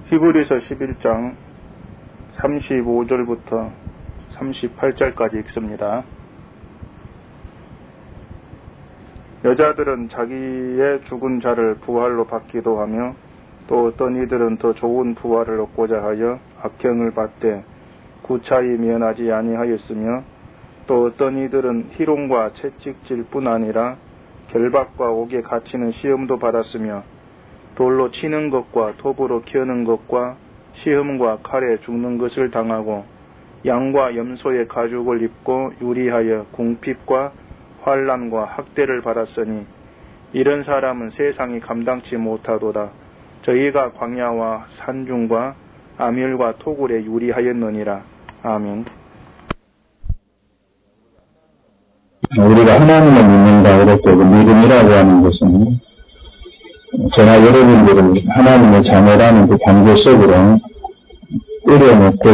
히브리서 11장 35절부터 38절까지 읽습니다. 여자들은 자기의 죽은 자를 부활로 받기도 하며 또 어떤 이들은 더 좋은 부활을 얻고자 하여 악행을 받되 구차히 면하지 아니하였으며 또 어떤 이들은 희롱과 채찍질 뿐 아니라 결박과 옥에 갇히는 시험도 받았으며 돌로 치는 것과 톱으로 켜는 것과 시험과 칼에 죽는 것을 당하고 양과 염소의 가죽을 입고 유리하여 궁핍과 환난과 학대를 받았으니 이런 사람은 세상이 감당치 못하도다. 저희가 광야와 산중과 암혈과 토굴에 유리하였느니라. 아멘. 우리가 하나님을 믿는다 이렇게 믿음이라고 하는 것은 저나 여러분들은 하나님의 자녀라는 그 관계 속으로 끌어놓고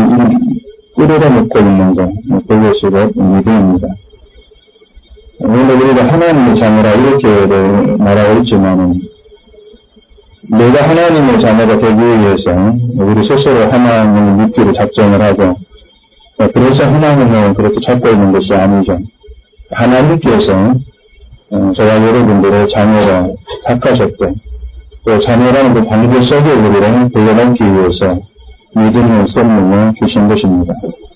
있는 것, 그것으로 믿음입니다. 물론 우리가 하나님의 자녀라 이렇게 말하고 있지만은 내가 하나님의 자녀가 되기 위해서 우리 스스로 하나님을 믿기로 작정을 하고 그래서 하나님을 그렇게 찾고 있는 것이 아니죠. 하나님께서 저와 여러분들의 자녀가 택하셨고 또 자녀라는 그 관계 속에 우리를 불러넣기 위해서 믿음의 선물을 주신 것입니다.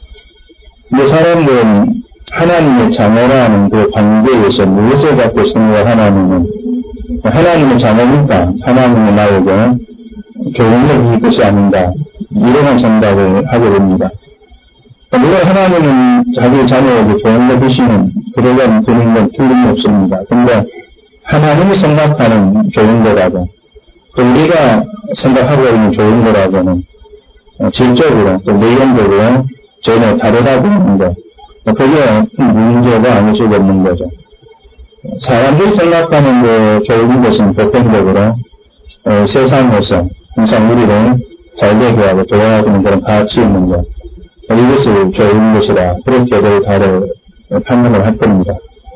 근데 사람들은 하나님의 자녀라는 그 관계에서 무엇을 갖고 생각하냐면 하나님의 자녀니까 하나님의 나에게 좋은 걸 줄 것이 아닌가 이런 생각을 하게 됩니다. 물론 하나님은 자기 자녀에게 좋은 걸 주시는 그러한 그런 건 틀림없습니다. 근데 하나님이 생각하는 좋은 거라고 또 우리가 생각하고 있는 좋은 거라고는 질적으로 또 내용적으로 전혀 다르다고 하는데 그게 문제가 아닐 수가 없는 거죠. 사람들이 생각하는 그 좋은 것은 보편적으로 세상에서 항상 우리를 잘되게 하고 도와주는 그런 가치 있는 것 이것을 좋은 것이라 그렇게들 다들 판단을 할 겁니다.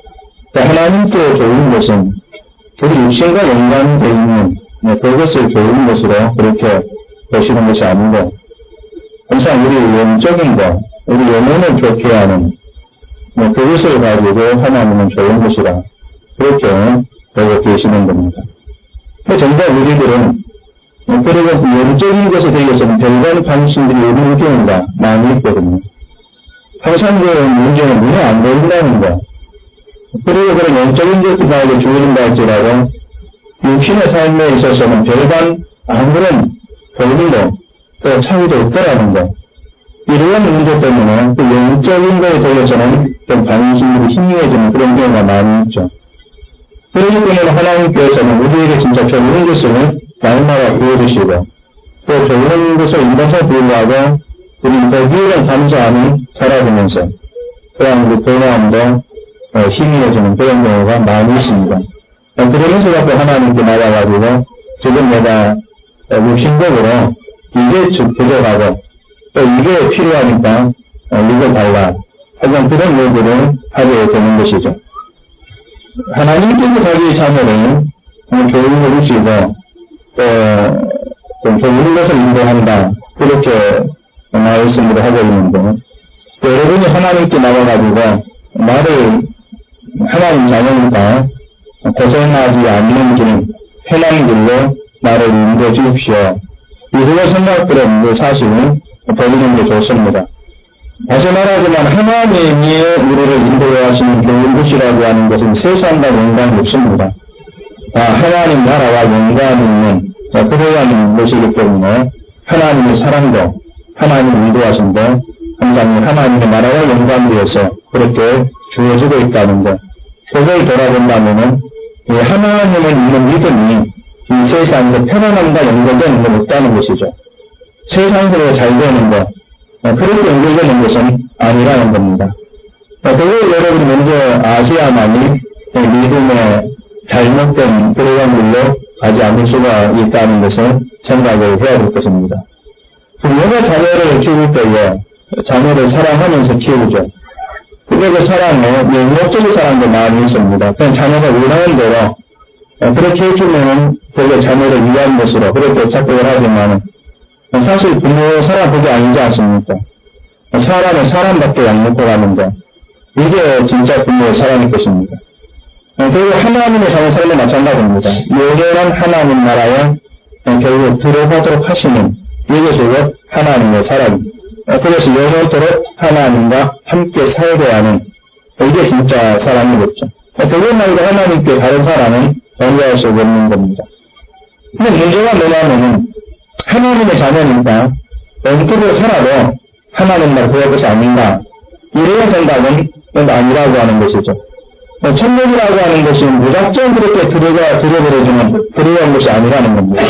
하나님께 좋은 것은 우리 육신과 연관되어 있는 그것을 좋은 것으로 그렇게 보시는 것이 아니고 항상 우리 영적인 것, 우리 영혼을 좋게 하는 그것을 가지고 하나님은 좋은 것이라 그렇게 보고 계시는 겁니다. 정작 우리들은 그리고 영적인 것에 대해서는 별다른 관심들이 우리 경우가 많이 있거든요. 항상 그 문제는 눈에 안 보인다는 거. 그리고 그런 영적인 것이 나에게 주어진다 할지라도 육신의 삶에 있어서는 별반 아무런 별로 또 차이도 없더라는 거. 이러한 문제 때문에 그 영적인 것에 대해서는 좀 관심들이 희미해지는 그런 경우가 많이 있죠. 그렇기 때문에 하나님께서는 우리에게 진짜 좋은 것을 날마다 보여주시고 또 좋은 것을 인정해서 부여하고 우리 거기에 감사하니 살아가면서 또한 우리 변화함도 희미해지는 그런 경우가 많이 있습니다. 그러면서 자꾸 하나님께 나와가지고 지금 내가 육신적으로 이게 부족하고 또 이게 필요하니까 이거 달라 하여간 그런 요구를 하게 되는 것이죠. 하나님께서 자기 자녀를 좋은 걸 주시고 또 좋은 것을 인도한다 그렇게 말씀을 하고 있는데 여러분이 하나님께 나와가지고 나를 하나님 자녀니까 고생하지 않는 길 편한 길로 나를 인도해 주십시오. 이런 생각들은 사실은 버리는 게 좋습니다. 다시 말하지만 하나님이 우리를 인도하시는 좋은 것이라고 하는 것은 세상과 연관이 없습니다. 하나님 나라와 연관이 있는 그러한 것이기 때문에 하나님의 사랑도 하나님 인도하심도 항상 하나님의 나라와 연관되어서 그렇게 주어지고 있다는 것. 그걸 돌아본다면 하나님을 믿는 믿음이 이 세상에서 편안함과 연결되는 건 없다는 것이죠. 세상으로 잘 되는 것, 그렇게 연결되는 것은 아니라는 겁니다. 그걸 여러분이 먼저 아셔야만이 믿음의 잘못된 그러한 길로 가지 않을 수가 있다는 것을 생각을 해야 될 것입니다. 부모가 자녀를 키울 때에 자녀를 사랑하면서 키우죠. 근데 그 사랑은 명목적인 사랑도 많이 있습니다. 그냥 자녀가 원하는 대로 그렇게 해주면은 그게 자녀를 위한 것으로 그렇게 착각을 하지만 사실 부모 살아보기 아니지 않습니까? 사람은 사람밖에 안 먹고 가는데 이게 진짜 부모의 사랑일 것입니다. 그리고 하나님의 삶도 마찬가지입니다. 영원한 하나님 나라에 결국 들어가도록 하시는 이것이 곧 하나님의 사랑입니다. 그래서 영원토록 하나님과 함께 살게 하는 이게 진짜 사랑이겠죠. 그것 말고 하나님께 다른 사람은 존재할 수 없는 겁니다. 근데 문제가 뭐냐면은 하나님의 자녀니까 영적으로 살아도 하나님만 구할 것이 아닌가 이런 생각은 아니라고 하는 것이죠. 천국이라고 하는 것이 무작정 그렇게 들어버려주면 들어간 것이 아니라는 겁니다.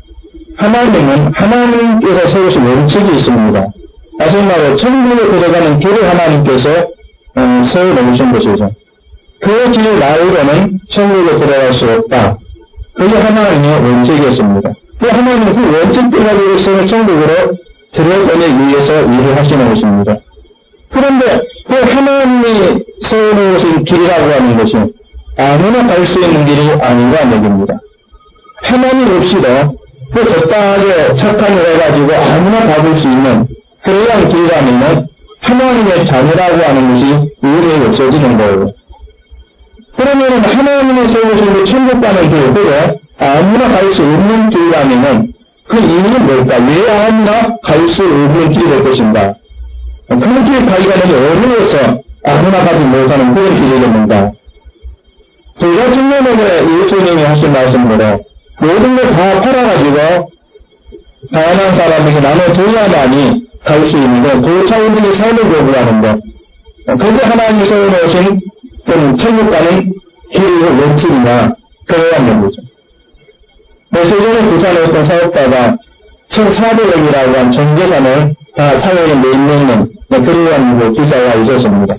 하나님은 하나님께서 세우신 원칙이 있습니다. 다시 말해 천국에 들어가는 길을 하나님께서 세워놓으신 것이죠. 그 길 나이로는 천국에 들어갈 수 없다. 그게 하나님의 원칙이었습니다. 그 하나님은 그 원칙대로 세운 천국으로 들어가기 위해서 일을 하시는 것입니다. 그런데 그 하나님이 세워놓으신 길이라고 하는 것이 아무나 갈 수 있는 길이 아니라는 얘기입니다. 하나님 없이도 그 적당하게 착한 일 해가지고 아무나 가볼 수 있는 그러한 길이라면 하나님의 자녀라고 하는 것이 우리에게 없어지는 거예요. 그러면 하나님의 세우신 천국 가는 길, 그래 아무나 갈 수 없는 길이라면 그 이유는 뭘까? 왜 아무나 갈 수 없는 길이 될 것인가? 그 길 가기가 너무 어려워서 아무나 가지 못하는 그런 길이겠는가? 제가 중년에 예수님이 하신 말씀대로 모든 걸 다 팔아가지고 가난한 사람에게 나눠줘야만이 갈 수 있는 것, 고차원적인 삶을 요구하는데 그게 하나님이 세워놓으신 천국 가는 길의 원칙이나 그러한 거죠. 며칠 전에 부산에 있던 사업가가 1,400억이라고 한 전재산을 다 사회에 내놓는 그러한 기사가 있었습니다.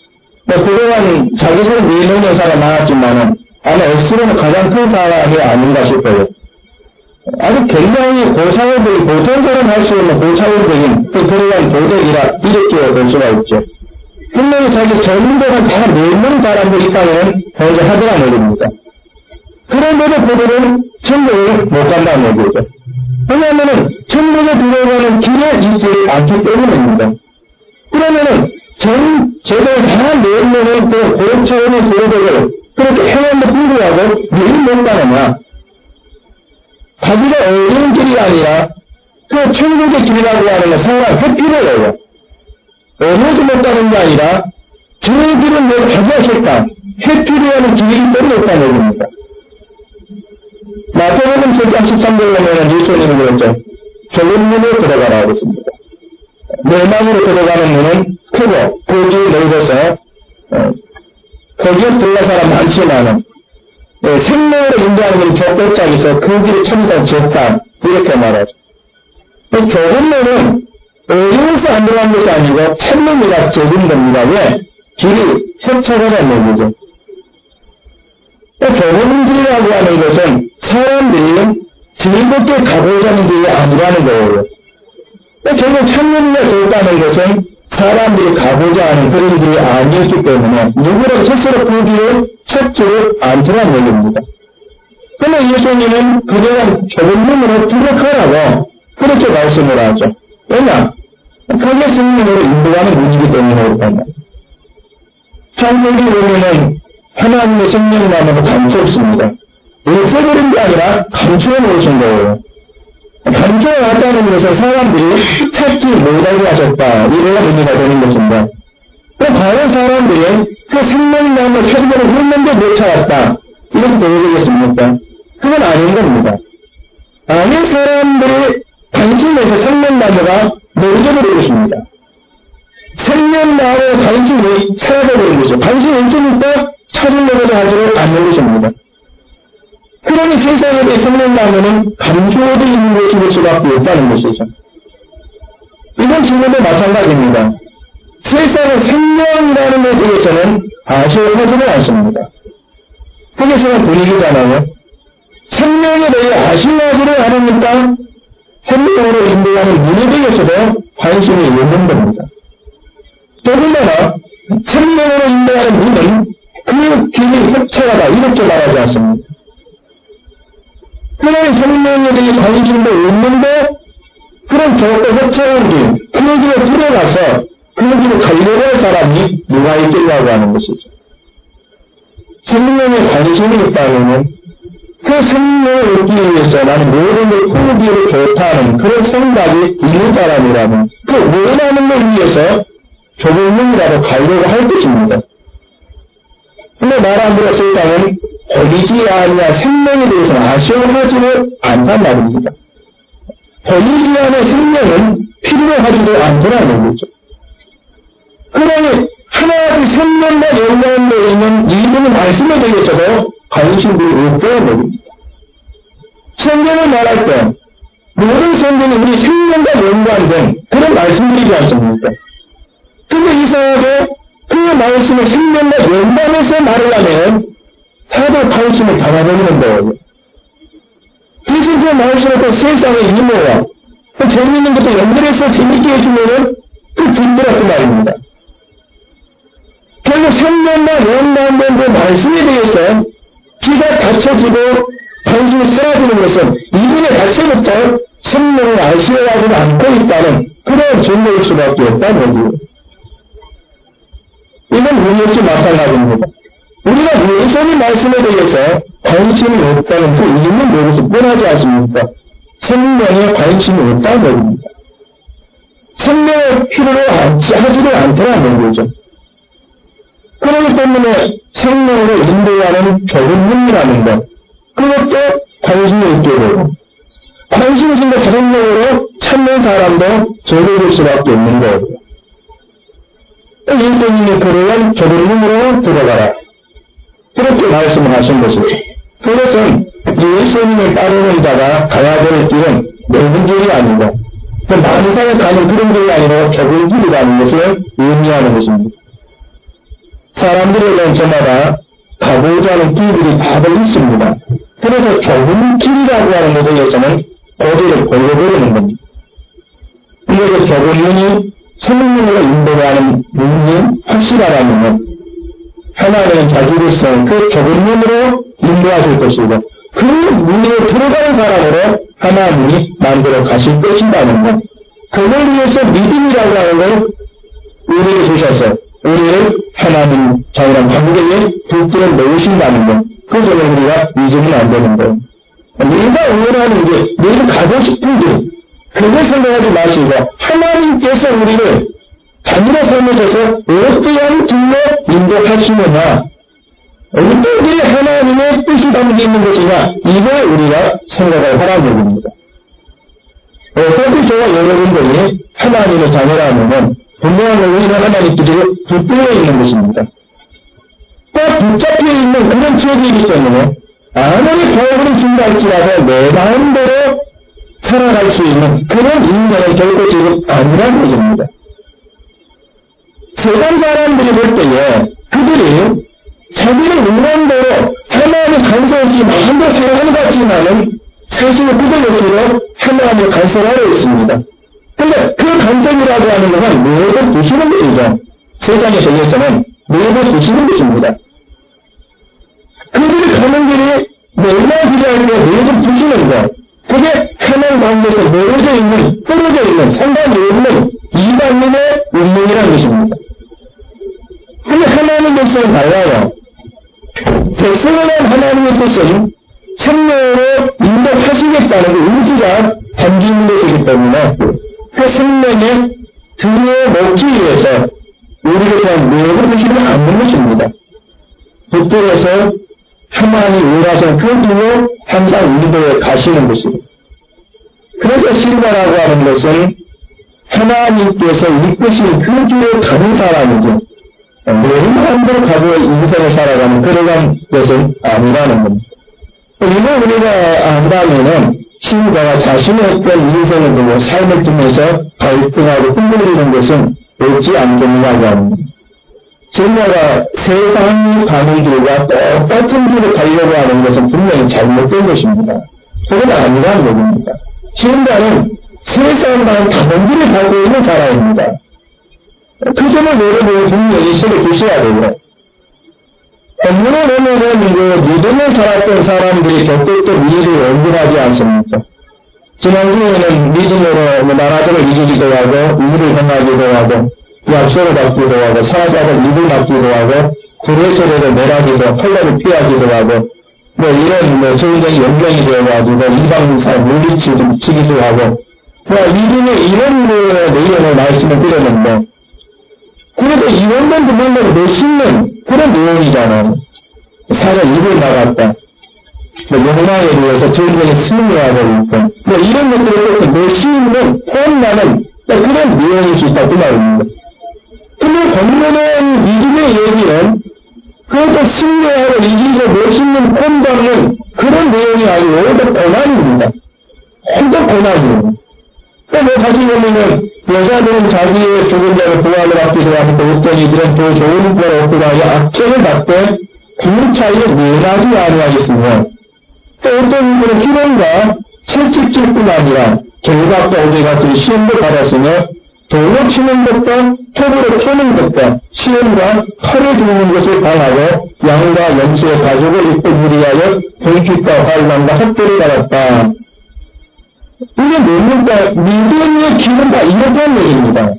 그동안 자기 손에 내놓는 사람 많았지만은 아마 엑스로는 가장 큰 사람이 아닌가 싶어요. 아주 굉장히 고차원적인, 보통 사람 할 수 있는 고차원적인 그러한 도덕이라 이렇게 볼 수가 있죠. 분명히 자기 전문가가 다 내는 사람들이 있다면 먼저 하더란 얘기입니다. 그런데도 그들은 천국을 못 간다는 얘기죠. 왜냐하면 천국에 들어가는 길에 있지 않기 때문입니다. 그러면은 제대로 다 내면은 그 고차원의 도덕을 그렇게 해왔는데 불구하고 왜 못 가느냐? 가기가 어려운 길이 아니라 그 천국의 길이라고 하는 건 상당히 회피로예요. 어려워서 못 가는 게 아니라 저 길은 왜 가기 싫다? 회피로 하는 길이기 때문에 없다는 얘기입니다. 마태복음 7장 13절에 보면 예수님이 그랬죠. 좁은 문으로 들어가라고 했습니다. 내막으로 들어가는 문은 크고 그 길이 넓어서 거기에 들어갈 사람 많지만은 생명으로 인도하는 건 좁고짝에서 그 길이 천상 적다 이렇게 말하죠. 좁은 문은 어려워서 안 들어간 것이 아니고 천명이라 좁은 겁니다. 왜? 길이 협착하다는 얘기죠. 좁은 길이라고 하는 것은 사람들이 즐겁게 가고자 하는 길이 아니라는 거예요. 결국 천명이가 좁다는 것은 사람들이 가고자 하는 그런 길이 아니었기 때문에 누구라도 스스로 그 길을 찾지 않더라는 얘기입니다. 그러나 예수님은 그동안 좁은 문으로 들어가라고 그렇게 말씀을 하죠. 왜냐? 그게 생명으로 인도하는 문이기 때문에 그렇단 말이에요. 창세기 보면은 하나님의 생명만으로 감추었습니다. 없애버린 게 아니라 감추어 놓으신 거예요. 감추어 놨다는 것은 사람들이 찾지 못하게 하셨다. 이래야 문제가 되는 것인데, 과연 사람들이 그 생명만을 찾으려고 했는데 못 찾았다. 이렇게 되겠습니까? 그건 아닌 겁니다. 아니, 사람들이 관심에서 생명나무가 멀어져버린 것입니다. 생명나무의 관심이 사라져버린 것이죠. 관심이 있으니까 찾으려고 하지 않는 것입니다. 그러니 세상에 대해 생명나무는 감추어져 있는 것이 될 수밖에 없다는 것이죠. 이건 지금도 마찬가지입니다. 세상의 생명이라는 것에 대해서는 아쉬워하지는 않습니다. 그게 세상 분위기잖아요. 생명에 대해 아쉬워하지를 않으니까 생명으로 인도하는 문에 대해서도 관심이 없는 겁니다. 더군다나 생명으로 인도하는 문은 그 길이 협착하다 이렇게 말하지 않습니다. 그런 생명에 대해 관심도 없는데 그런 저것도 협착한 길, 그 길에 들어가서 그 길을 가려고 할 사람이 누가 있겠냐고 하는 것이죠. 생명에 관심이 있다면 그 생명을 얻기 위해서 나는 모든 걸 포기를 좋다는 그런 생각이 있는 사람이라면 그 원하는 걸 위해서 조금이라도 가려고 할 것입니다. 근데 말 안 들어 세상은 버리지 아니야 생명에 대해서는 아쉬워하지는 않단 말입니다. 버리지 않은 생명은 필요하지도 않더라는 거죠. 그러니 하나의 생명과 연관되어 있는 이분의 말씀에 대해서도 관심이 없다는 겁니다. 성경을 말할 때 모든 성경이 우리 생명과 연관된 그런 말씀들이지 않습니까? 근데 이상하게 그 말씀의 생명과 연관해서 말을 하면 다들 관심을 담아버리는 거예요. 대신 그 말씀을 또 세상의 유머와 또 재미있는 것도 연결해서 재밌게 해주면은 그 듣더라고 말입니다. 결국 생명과 연관된 그 말씀에 대해서 귀가 닫혀지고 관심이 사라지는 것은 이분의 자체부터 생명을 아쉬워하지 않고 있다는 그런 증거일 수밖에 없다는 거죠. 이건 우리 역시 마찬가지입니다. 우리가 예수님 말씀에 대해서 관심이 없다는 그 이유는 무엇을 뻔하지 않습니까? 생명에 관심이 없다는 겁니다. 생명을 필요로 하지를 않더라는 거죠. 그렇기 때문에 생명으로 인도하는 좁은 문이라는 것, 그것도 관심이 있게 되고, 관심이 있는 생명으로 찾는 사람도 적어질 수밖에 없는 거예요. 예수님이 그러한 좁은 문으로 들어가라. 그렇게 말씀을 하신 것이죠. 그것은 예수님을 따르는 자가 가야 될 길은 넓은 길이 아니고, 많은 사람이 가는 그런 길이 아니라 좁은 길이라는 것을 의미하는 것입니다. 사람들에게는 저마다 가고자 하는 길들이 다들 있습니다. 그래서 좁은 길이라고 하는 것에 대해서는 고개를 돌려버리는 겁니다. 근데 그 좁은 문이 생명으로 인도하는 문이 확실하다면 하나님은 자기로서 그 좁은 문으로 인도하실 것이고 그 문에 들어가는 사람으로 하나님이 만들어 가실 것이라는 것. 그걸 위해서 믿음이라고 하는 걸 우리에게 주셔서 우리를 하나님 자유란 관계에 붙들어 놓으신다는 것. 그 점을 우리가 잊으면 안 되는 거예요. 내가 원하는 게, 내가 가고 싶은 길, 그걸 생각하지 마시고 하나님께서 우리를 자기로 삶으셔서 어떠한 길로 인도하시느냐, 어떤 길에 하나님의 뜻이 담겨 있는 것이냐, 이걸 우리가 생각을 하라는 얘기입니다. 어차피 저와 여러분들이 하나님의 자녀라면 분명한 우리가 하나님 뜻으로 붙들어 있는 것입니다. 꼭 붙잡혀 있는 그런 체질이기 때문에 아무리 거울을 준다 할지라도 내 마음대로 살아갈 수 있는 그런 인간은 결코 지금 아니라는 것입니다. 세상 사람들이 볼 때에 그들이 자기의 인간대로 하나님의 간섭이 마음대로 살아가는 것 같지만은 사실은 그들 역시도 하나님의 간섭을 하고 있습니다. 근데 그 간섭이라고 하는 것은 매번 부수는 것이죠. 세상의 세계에서는 매번 부수는 것입니다. 그들이 가는 길이 매번 길이할 때 매번 부수는 것. 그게 하나님 가운데서 멀어져 있는, 떨어져 있는, 상관이 없는 이방인의 운명이라는 것입니다. 근데 하나님의 백성은 달라요. 백성을 한 하나님의 뜻은 생명으로 인도하시겠다는 그 의지가 담긴 것이기 때문에 그 생명에 들여놓기 위해서 우리를 그냥 매번 하시면 안 되는 것입니다. 붙들어서 하나님 원하시는 그 길로 항상 인도에 가시는 것입니다. 그래서 신과라고 하는 것은 하나님께서 이끄신 그 길에 가는 사람이죠. 내 마음대로 가지고 인생을 살아가는 그러한 것은 아니라는 겁니다. 이걸 우리가 안다면은 신과가 자신의 어떤 인생을 두고 삶을 통해서 갈등하고 흔들리는 것은 없지 않겠느냐고 합니다. 신과가 세상 가는 길과 똑같은 길을 가려고 하는 것은 분명히 잘못된 것입니다. 그건 아니라는 겁니다. 신과는 세상과는 다른 길을 가고 있는 사람입니다. 그 점을 여러분이 분명히 실에 두셔야 돼요. 본문에 보면은 믿음을 살았던 사람들이 겪었던 일을 연결하지 않습니까? 지난주에는 믿음으로 나라들을 이기기도 하고 일을 행하기도 하고 약속을 받기도 하고 사자를 입을 막기도 하고 불의 소리를 내라기도 펄레를 피하기도 하고 이런 전쟁이 연경이 되어가지고 이방사 물리치기도 하고 믿음의 이런 내용을 말씀을 드렸는데 그래도 이원만 보면 멋있는 그런 내용이잖아요. 사자 입을 막았다. 욕망에 대해서 전쟁에 승리하고 있고 이런 것들을 멋있는 폼나는 그런 내용일 수 있다 그 말입니다. 근데 본문의 믿음의 얘기는 그것도 승리하고 이기고 멋있는 폼받는 그런 내용이 아니고 오히려 고난입니다. 혼자 고난이에요. 다시 보면은 여자들은 자기의 죽은 자를 부활을 받기도 하고 어떤 이들은 더 좋은 부활을 얻고 가야 악행을 받되 그 차이에 면하지 아니하겠으며 또 어떤 이들은 희롱과 채찍질뿐 아니라 결박과 오대 같은 시험도 받았으며 돌로 치는 것과 톱으로 켜는 것과 시험과 칼을 두는 것을 당하고 양과 염소의 가죽을 입고 무리하여 불빛과 환란과 헛되를 받았다. 이게 뭡니까? 믿음의 길은 다 이렇다는 얘기입니다.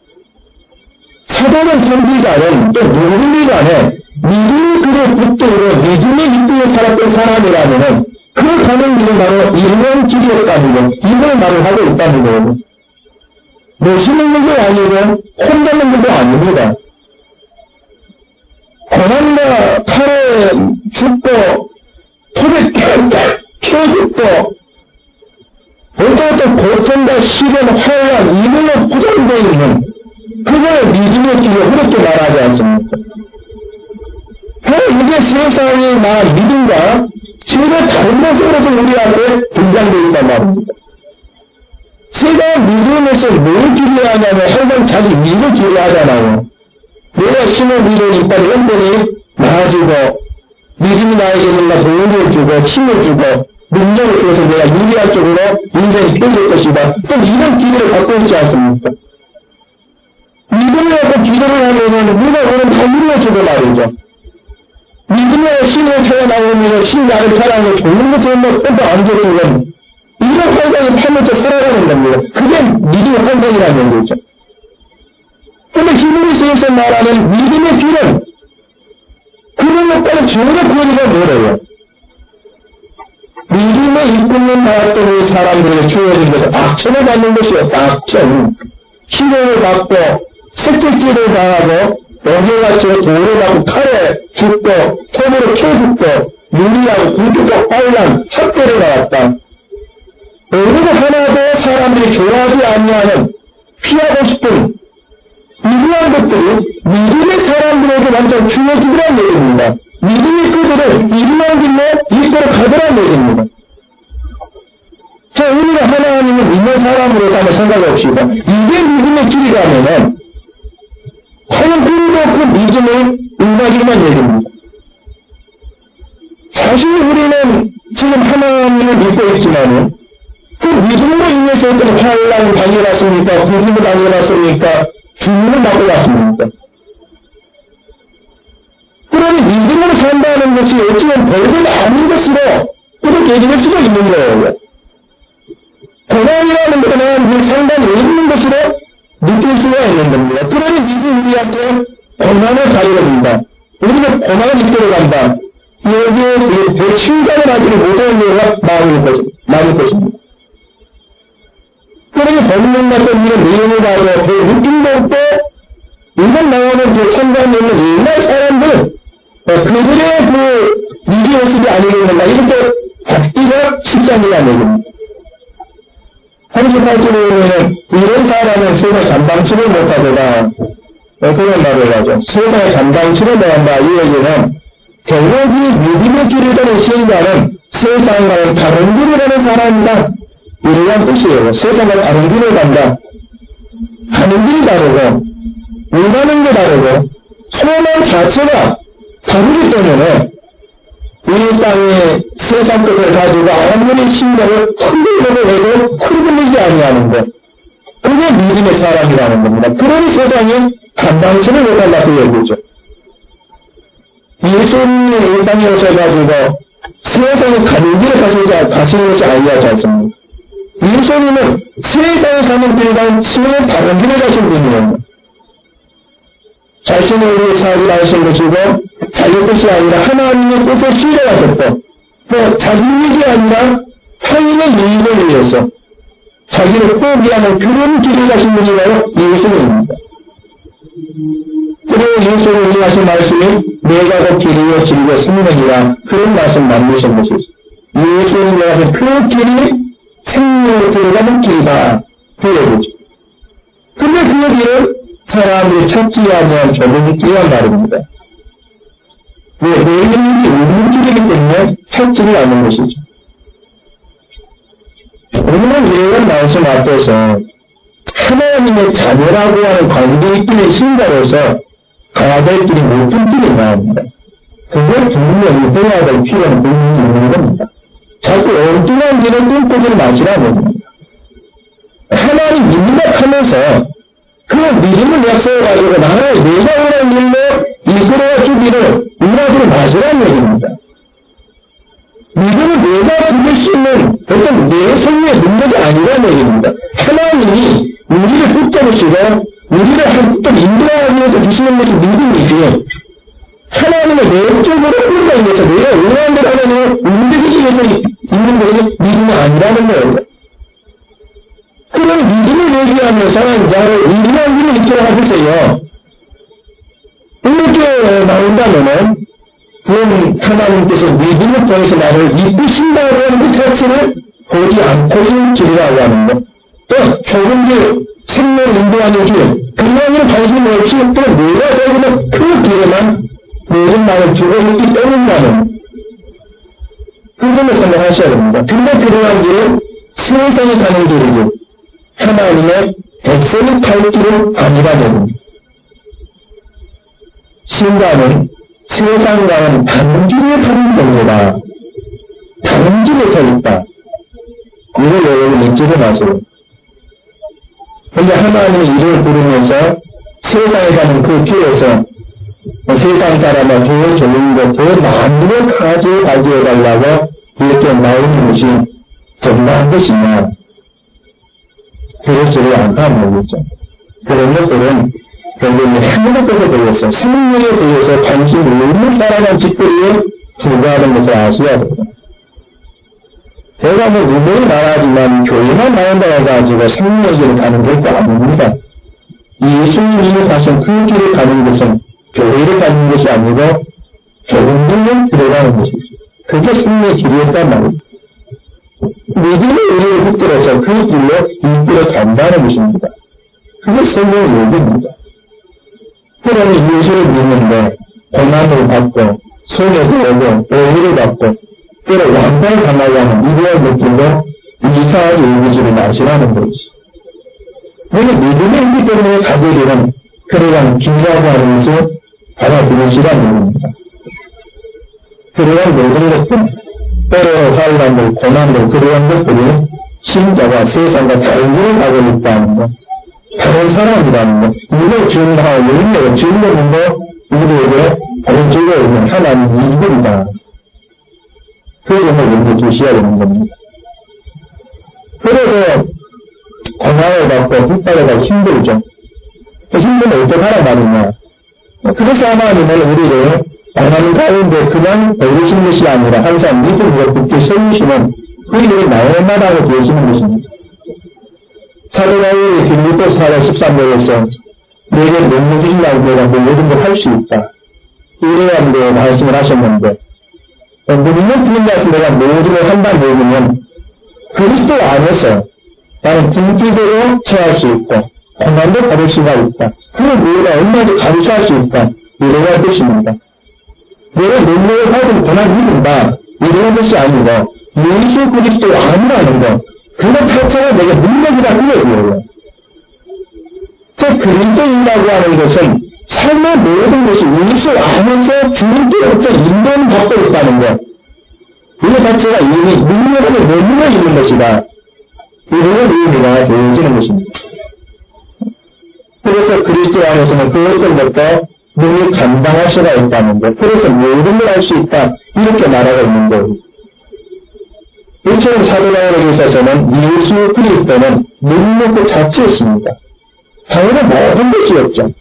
사단은 선지자는 또 누구니 간에 믿음이 그를 붙들고 믿음의 이끌어 살았던 사람이라면은 그 가는 길은 바로 이런 길이었다는 거, 이걸 말을 하고 있다는 거예요. 멋있는 것도 아니고 혼자는 것도 아닙니다. 고난과 칼에 죽고 톱에 켜 죽고 어떤 고통과 시련, 환란, 이물로 포장되어 있는 그거의 믿음의 길을 그렇게 말하지 않습니까? 이게 세상이 말한 믿음과 전혀 다른 모습으로서 우리 앞에 등장되어 있단 말입니다. 세상의 믿음에서 뭘 기대하냐면 항상 자기 믿음을 기대하잖아요. 내가 힘을 믿으니까 온전히 나아지고 믿음이 나에게 뭔가 도움을 주고 힘을 주고 능력을 주어서 내가 유리한 쪽으로 인생이 펴질 것이다. 또 이런 기대를 갖고 있지 않습니까? 믿음을 갖고 기도를 하면은 누가 오는 다 이루어지고 말이죠. 믿음으로 신을 태어나오면서 신 나를 사랑해 좋은 것을 또안 되는 건 이런 환경이 파면서 살아가는 겁니다. 그게 믿음의 환경이라는 거죠. 그런데 히브리서에서 말하는 믿음의 길은 그런 것과는 전혀 거리가 멀어요. 믿음에 이끄는 나왔던 사람들에게 주어진 것은 악천을 받는 것이었다. 악천. 희롱을 받고 색색질을 당하고 어제같이 돌을 받고 칼에 죽고 톱으로 켜 죽고 무리하고 굴뚝과 환란 학대를 나왔다. 어느 하나도 사람들이 좋아하지 않냐는 피하고 싶은 이러한 것들이 믿음의 사람들에게 완전 주어지더란 얘기입니다. 믿음의 그들을 이루한 길로 이끌어 가더란 얘기입니다. 자, 우리가 하나님을 믿는 사람으로 한번 생각해봅시다. 이게 믿음의 길이라면은 과연 우리도 그 믿음을 응하기만 얘기입니다. 사실 우리는 지금 하나님을 믿고 있지만은 그 믿음으로 인해서 어떤 환란을 당해왔습니까? 불길을 당해왔습니까? 주문을 받고 왔습니까? 그러니 믿음으로 산다는 것이 어찌면 별건 아닌 것으로 그렇게 얘기할 수가 있는 거예요. 고난이라는 것은 상당히 있는 것으로 느낄 수가 있는 겁니다. 그러니 믿음 우리한테 고난을 가려합니다. 우리가 고난을 이끌어간다. 여기에 배출감을 하지 못하는 경우가 많을 것입니다. 그러니 본문 같은 이런 내용을 봐도 그 느낌도 없고 이번 나오는 그 성경에 있는 옛날 사람들 그들의 그 위기 모습이 아니겠는가 이렇게 받기가 쉽지 않냐는 얘기입니다. 38절에 보면 이런 사람은 세상에 감당치를 못하더라. 그런 말을 하죠. 세상에 감당치를 못한다. 이 얘기는 결국 이 믿음의 길을 가는 시행자는 세상과는 다른 길을 가는 사람이다. 이러한 뜻이에요. 세상과 다른 길을 간다. 가는 길이 다르고 오가는 게 다르고 소망 자체가 다르기 때문에 이 땅의 세상 것을 가지고 아무리 신경을 흔들려고 해도 흔들리지 아니하는 것. 그게 믿음의 사람이라는 겁니다. 그러니 세상이 감당치를 못한다 그 얘기죠. 예수님이 이 땅에 오셔가지고 세상에 가는 길을 가시는 것이 아니하지 않습니까? 예수님은 세상에 사는 길과 신의 다른 길을 가신 분이에요. 자신이 우리의 사역을 하신 것이고 자기 뜻이 아니라 하나님의 뜻을 실현하셨고 또 자기 일이 아니라 타인의 이익을 위해서 자기를 포기하는 그런 길을 가신 분이 바로 예수님입니다. 그리고 예수님이 하신 말씀이 내가 그 길이요 진리요 생명이라 그런 말씀 만드신 것이죠. 예수님이 하신 그 길이 생명으로 들어가는 길이다 되어보죠. 근데 그 길을 사람들이 찾지 아니한 좁은 길이란 말입니다. 왜? 내일이 없는 길이기 때문에 찾지를 않는 것이죠. 오늘은 이런 말씀 앞에서 하나님의 자녀라고 하는 관계끼리 신자로서 가야 될 길이 모든 길이 나옵니다. 그걸 분명히 해야 될 필요는 분명히 있는 겁니다. 자꾸 엉뚱한 길을 꿈꾸지 마시라는 겁니다. 하나님 믿는다 하면서 그 믿음을 약속해가지고 나를 내가 원하는 일로 이끌어 주기를 원하지 마시라는 얘기입니다. 믿음을 내가 믿을 수 있는 어떤 내 손의 능력이 아니라는 얘기입니다. 하나님이 우리를 붙잡으시고 우리를 한껏 인도하기 위해서 주시는 것이 믿음이지 하나님의 내적으로 끌어가기 위해서 내가 원하는 대로 하나님을 움직이기 위해서 있는 것이 믿음이 아니라는 거예요. 그런 믿음을 얘기하면서 나를 인도하는 길을 있도록 하셨어요. 이렇게 나온다면은 그럼 하나님께서 믿음을 통해서 나를 이끄신다고 하는 그 자체를 보지 않고 있는 길이라고 하는 것. 또 좁은 길, 생명 인도하는 길, 그런 일 관심 없이 또 내가 되기는 그 길에만 모든 마음을 주고 있기 때문이라는 그분을 생각하셔야 됩니다. 근데 그러한 길은 세상에 가는 길이고 하나님의 백성이 갈 길은 아니라는 겁니다. 신자는 세상과는 다른 길에 가는 경우다. 다른 길에 서 있다. 이걸 여러분 잊지를 마세요. 근데 하나님의 이를 부르면서 세상에 가는 그 길에서 세상 사람을 더 좋은 것, 더 많은 걸 가져가려고 이렇게 나오는 것이 정당한 것이냐. 그렇지를 않다는 거겠죠. 그런 것들은 결국은 하늘의 것에 대해서, 생명에 대해서 관심을 없는 사람의 짓거리에 불과하는 것을 아셔야 됩니다. 제가 누구를 말하지만 교회만 나온다고 가지고 생명의 길을 가는 것도 아닙니다. 예수님이 가신 그 길을 가는 것은 교회를 가는 것이 아니고 좁은 길로 들어가는 것이죠. 그게 생명의 길이었단 말입니다. 믿음의 우리를 붙들어서 그 길로 이끌어 간다는 것입니다. 그게 생명의 얘기입니다. 그러니 예수를 믿는데 고난을 받고 손해도 오고 오해를 받고 때로 왕따를 당하고 하는 이러한 느낌도 이상하게 여기지를 마시라는 것이죠. 우리 믿음의 있기 때문에 가져지는 그러한 길이라고 하는 것을 받아들이시라는 얘기입니다. 그러한 모든 것들 때로 환난들, 고난들 그러한 것들이 신자가 세상과 자유를 가고 있다는 것 다른 사람이라는 것, 우리의 증거하고 우리의 증거는도 우리에게 다른 증거에 있는 하나님의 이름이다. 그 점을 먼저 두셔야 되는 겁니다. 그래서 고난을 받고 빗발에다 힘들죠. 그 힘들면 어떻게 하란 말이냐. 그래서 하나님은 우리를 고난 가운데 그냥 버리신 것이 아니라 항상 믿음으로 굳게 세우시는 그 일을 날마다 되시는 것입니다. 사도 바울이 빌립보서 4장 13절에서 내게 능력이라고 내가 모든 걸 할 수 있다. 이러한 데 말씀을 하셨는데 능력 있는 것을 내가 모든 걸 한다고 얘기하면 그리스도 안에서 나는 등기대로 처할 수 있고 고난도 받을 수가 있다. 그걸 우리가 얼마든지 감수할 수 있다. 이러한 뜻입니다. 내가 능력을 받은 고난이 있다. 이러한 것이 아니고 예수 그리스도 안이라는 것 그것 자체가 내가 능력이라 그래요. 저 그리스도인이라고 하는 것은 삶의 모든 것이 예수 안에서 주님께 어떤 인도를 받고 있다는 것. 이거 자체가 이미 능력을 머물러 있는 것이다. 이런 의미가 되어지는 것입니다. 그래서 그리스도 안에서는 그 어떤 것도 능히 감당할 수가 있다는 것. 그래서 모든 걸 할 수 있다. 이렇게 말하고 있는 거예요. 이처럼 사도 바울에게 있어서는 예수 그리스도는 능력 그 자체였습니다. 당연히 모든 것이었죠.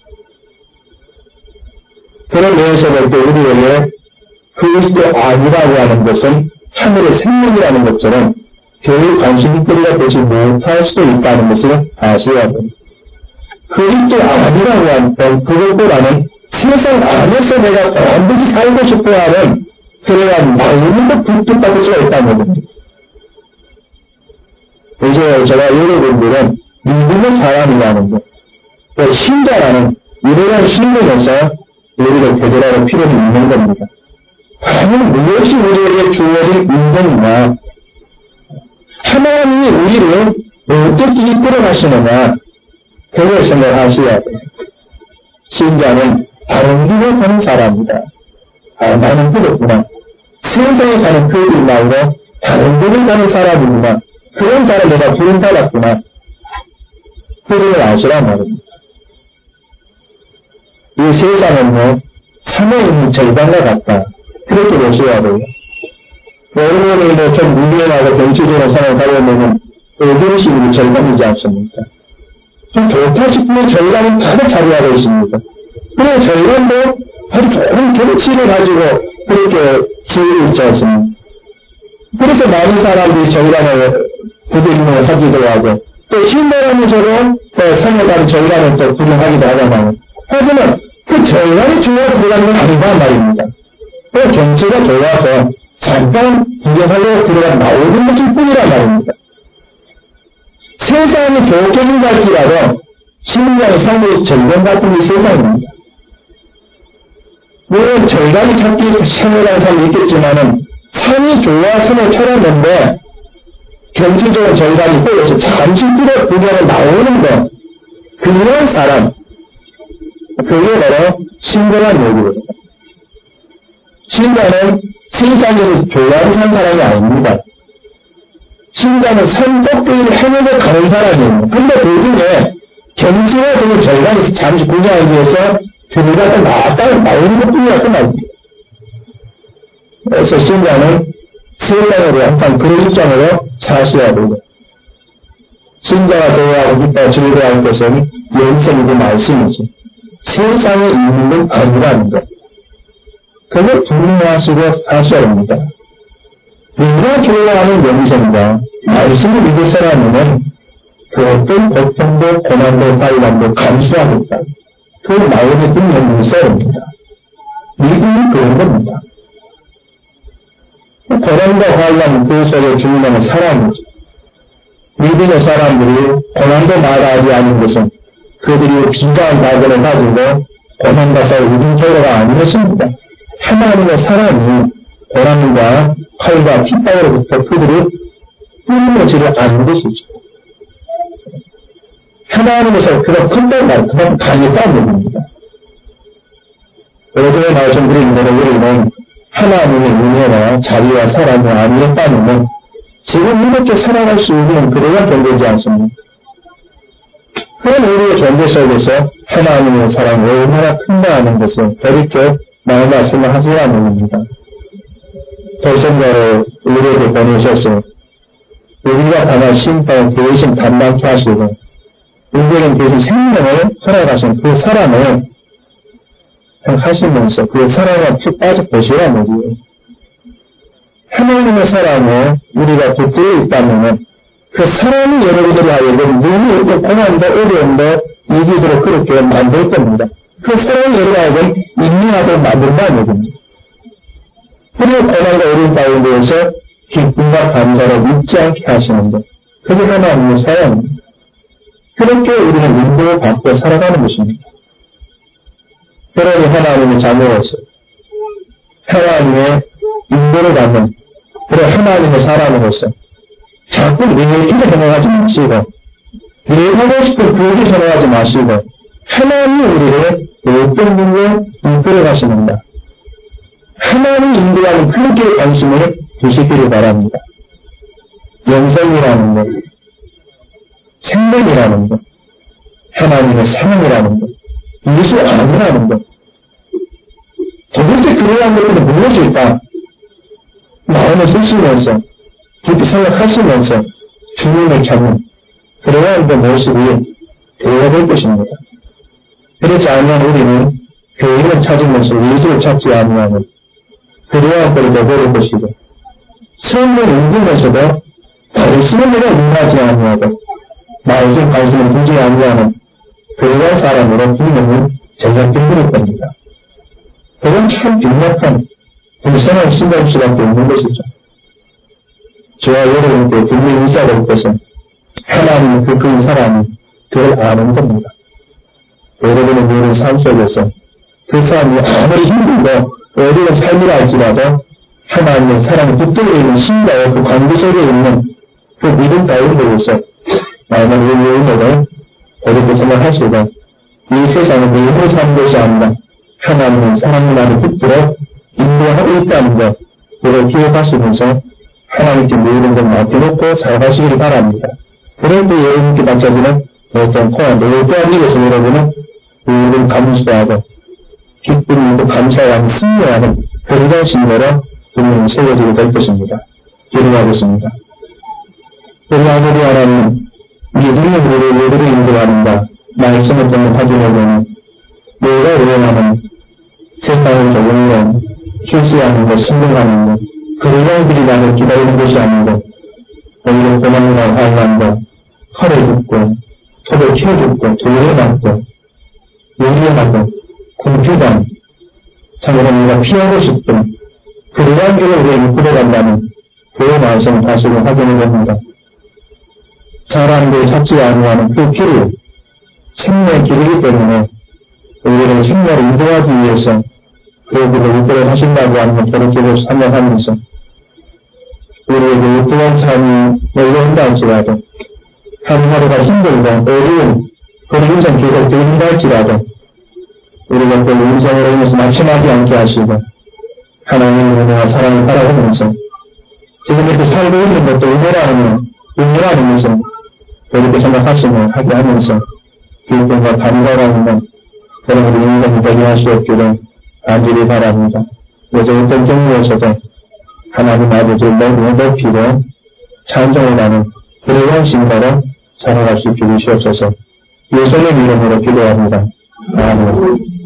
그런 면에서 볼 때 우리에게 그리스도 아니라고 하는 것은 하늘의 생명이라는 것처럼 별 관심거리가 되지 못할 수도 있다는 것을 아셔야 합니다. 그리스도 아니라고 하는 그것보다는 세상 안에서 내가 반드시 살고 싶어하는 그러한 마음도 불뜻받을 수가 있다는 겁니다. 이제 제가 여러분들은 믿음의 사람이라는 것, 또 신자라는 이러한 신분에서 우리를 대결할 필요는 있는 겁니다. 과연 무엇이 우리에게 주어진 인생이냐, 하나님이 우리를 어떻게 이끌어 가시느냐, 그걸 생각하셔야 돼요. 신자는 다른 길을 가는 사람이다. 나는 그렇구나. 세상에 가는 그 일망으로 다른 길을 가는 사람이구나. 그런 사람 내가 부름받았구나. 그걸 아시란 말입니다. 이 세상은 산에 있는 절반과 같다. 그렇게 보셔야 돼요. 여러분이 좀 무리하고 정치적으로 생각하려면 어디시 우리 절반이지 않습니까? 좀 좋다 싶으면 절반은 다들 자리하고 있습니다. 그리고 절반도 아주 좋은 경치를 가지고 그렇게 지으고 있지 않습니까? 그래서 많은 사람들이 절반을 부르는 하기도 하고, 또 신바람이처럼 또 생각하는 절반을 또 구경하기도 하잖아요. 하지만 그 절반이 중요해서 들어가는 건 아니단 말입니다. 또 경치가 좋아서 잠깐 구경하려고 들어가 나오는 것일 뿐이란 말입니다. 세상이 좋게 생각할지라도 신앙의 상당히 절반 같은 게 세상입니다. 물론 절반이 찾기 생활하는 사람이 있겠지만은 산이 좋아서는 찾았는데 경제적으로 절반이 보여서 잠시 들어 구경을 나오는 것, 그런 사람, 그게 바로 신령한 얘기예요. 신자는 세상에서 좋아하는 사람이 아닙니다. 신자는 산 꼭대기를 헤매고 가는 사람이에요. 근데 그 중에 경치가 되는 절반에서 잠시 구경하기 위해서 들어가서 나오는 것 뿐이야 끝납니다. 그래서 신자는 세상으로 항상 그런 입장으로 사셔야 되고, 신자가 되어야 기뻐 즐거워할 것은 영생이고 말씀이지 세상에 있는 건 아니라는 것, 그걸 분명하시고 사셔야 합니다. 우리가 좋아하는 영생과 말씀을 믿을 사람은 그 어떤 고통도 고난도 환난도 감수하겠다. 그 마음에 드는 문서입니다. 믿음이 그런 겁니다. 고난과 환난 그 속에 죽는 사람이죠. 믿음의 사람들이 고난도 말하지 않은 것은 그들이 비장한 낙원을 가지고 고난과 싸울 이등표가 아니었습니다. 하나님의 사람이 고난과 칼과 핏방으로부터 그들을 끊어지를 않는 것이죠. 하나님에서 그런 큰다는 말, 그런 강했다는 얘기입니다. 어제에 말씀드린 대로 우리는 하나님의 은혜와 자비와 사랑이 아니었다면 지금 이렇게 살아갈 수 있는 그러한 존재지 않습니까? 그런 우리의 존재 속에서 하나님의 사랑이 얼마나 큰가 하는 것을 그렇게 말씀을 하시라는 겁니다. 돌선자를 우리에게 보내셔서 우리가 당할 심판을 대신 담당케 하시고 우리에게 대신 생명을 허락하신 그 사랑을 하시면서 그 사랑에 쭉 빠져 보시라는 얘기예요. 하나님의 사랑을 우리가 붙들어 있다면 그 사랑이 여러분들이 하여금 눈이 있고 고난도 어려움도 이기도록 그렇게 만들 겁니다. 그 사랑이 여러분들 하여금 인내하도록 만든다는 얘기입니다. 그리고 고난과 어려움 가운데에서 기쁨과 감사를 잊지 않게 하시는 것, 그게 하나님의 사랑입니다. 그렇게 우리는 인도를 받고 살아가는 것입니다. 그러니 하나님의 자녀로서 하나님의 인도를 받는 그런 하나님의 사람으로서 자꾸 내 길을 생각하지 마시고 내가 하고 싶은 그 길을 생각하지 마시고 하나님이 우리를 어떤 분으로 이끌어 가시는가, 하나님 인도하는 그렇게 관심을 두시기를 바랍니다. 영생이라는 것, 생명이라는 것, 하나님의 사랑이라는 것, 예수 아니라는 것, 도대체 그러한 것들은 무엇일까? 마음을 쓰시면서 깊이 생각하시면서 주님을 찾는 그러한 그 모습이 되어야 될 것입니다. 그렇지 않으면 우리는 교회를 찾으면서 예수를 찾지 아니하는 그러한 꼴이 되어버릴 것이고 수업을 읽으면서도 말씀을 임하지 아니하고 말씀 관심을 두지 아니하는 그러한 사람으로 분명히 전락되어버릴 겁니다. 그건 참 빈약한 불쌍한 신발 수밖에 없는 것이죠. 저와 여러분께 분명히 있어야 될 것은 하나님의 그 사람이 그걸 아는 겁니다. 여러분의 모든 삶 속에서 그 사람이 아무리 힘들고 어려운 삶이라 할지라도 하나님의 사랑이 붙들려 있는 신과의 그 관계 속에 있는 그 믿음 가운데에서 마음을 위로를 어렵게 생각하시고 이 세상은 내 힘으로 사는 것이 아니라 하나님의 사랑만을 붙들어 인도하고 있다는 것, 이걸 기억하시면서 하나님께 모든 걸 맡겨놓고 살아가시기를 바랍니다. 그럴 때 여러분께 맞춰지는 어떤 고난, 어떠한 일에서 여러분은 모든 감수하고 기쁨이 있고 감사하고 승리하는 그러한 신으로 분명히 세워지게 될 것입니다. 기도하겠습니다. 우리 아버지 하나님, 믿음의 우리를 예배로 인도하는가, 말씀을 듣는 확인하려니 내가 원하는 세상을 적응하는 출세하는 것, 성공하는 것, 그러한 길이 나를 기다리는 것이 아니고 오히려 고난과 환난과 허를 굽고 톱을 키워줍고 돌에 맞고 요리에 맞고 공표감 참으로 우리가 피하고 싶은 그러한 길을 우리에게 끌어간다는 그 말씀을 다시금 확인해 봅니다. 사람들이 찾지 아니하는 그 길이 생명의 길이기 때문에 우리를 생명을 인도하기 위해서 그 길을 이끌어 하신다고 하는 것들을 계속 생각하면서 우리에게 어떠한 삶이 몰려온다 할지라도 하루하루가 힘들고 어려운 그런 인생 계속 들린다 할지라도 우리가 그 인생으로 인해서 낙심하지 않게 하시고 하나님의 은혜와 사랑을 바라보면서 지금 이렇게 살고 있는 것도 은혜라는 것은 그렇게 생각하시며 하게 하면서 기쁨과 감사라는 것 여러분의 인생을 되게 할 수 없기를 간절히 바랍니다. 여자 어떤 경우에서도 하나님 아버지의 너무 높이고 찬송을 하는 그러한 신가로 살아갈 수 있게 주시옵소서. 예수의 이름으로 기도합니다. 아멘.